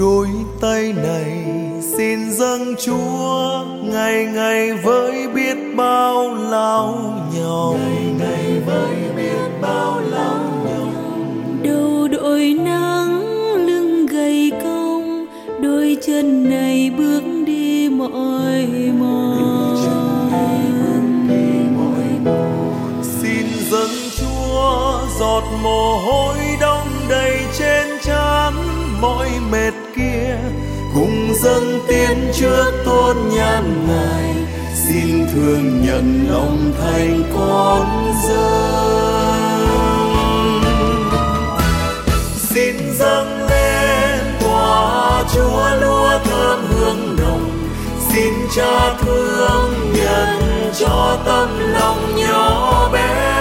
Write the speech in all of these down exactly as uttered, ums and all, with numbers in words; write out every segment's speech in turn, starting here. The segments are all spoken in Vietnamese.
đôi tay này xin dâng Chúa, ngày ngày với biết bao lao nhau, ngày ngày với biết bao lao nhau. Đầu đội nắng lưng gầy cong, đôi chân này bước đi mỏi mòn. Xin dâng Chúa giọt mồ hôi đong đầy trên trán, mỏi mệt kia cùng dâng tiến trước tôn nhan Ngài. Xin thương nhận lòng thành con dâng. Xin dâng lên tòa Chúa lúa thơm hương nồng, xin Cha thương nhận cho tâm lòng nhỏ bé.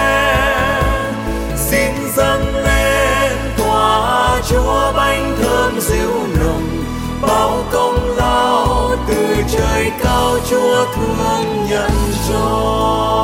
Xin dâng lên tòa Chúa bánh thơm dịu nồng, bao công lao từ trời cao Chúa thương nhận cho.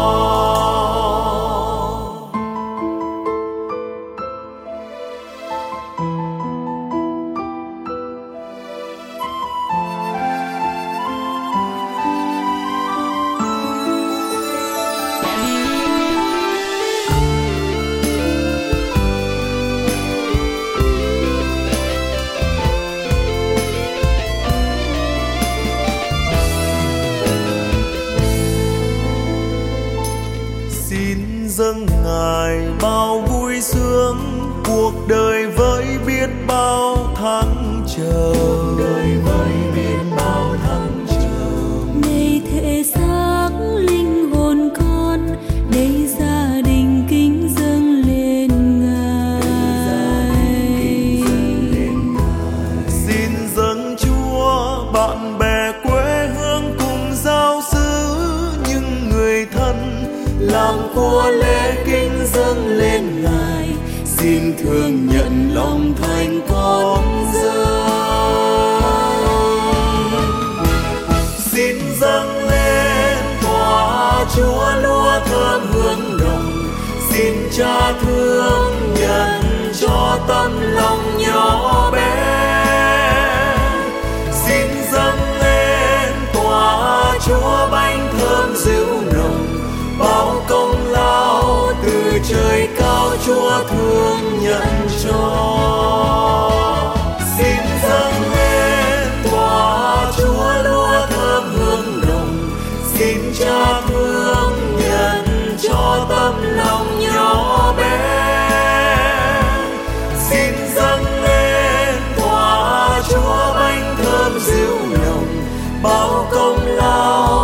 Xin dâng Ngài bao vui sướng, cuộc đời với biết bao thăng chờ, đời với biết bao thăng chờ. Này thể xác linh hồn con, đây gia đình kính dâng lên Ngài. Xin dâng Chúa bạn bè quê hương cùng giao xứ, những người thân làm của lễ kính dâng lên Ngài. Xin thương nhận lòng thành con dâng. Xin dâng lên tòa Chúa lúa thơm hương nồng, xin Cha thương nhận cho tâm lòng nhỏ bé. Xin dâng lên tòa Chúa bánh thơm dịu nồng, bao công lao từ trời cao Chúa thương nhận cho. Xin dâng lên tòa Chúa lúa thơm hương nồng, xin Cha thương nhận cho tâm lòng nhỏ bé. Xin dâng lên tòa Chúa bánh thơm dịu nồng, bao công lao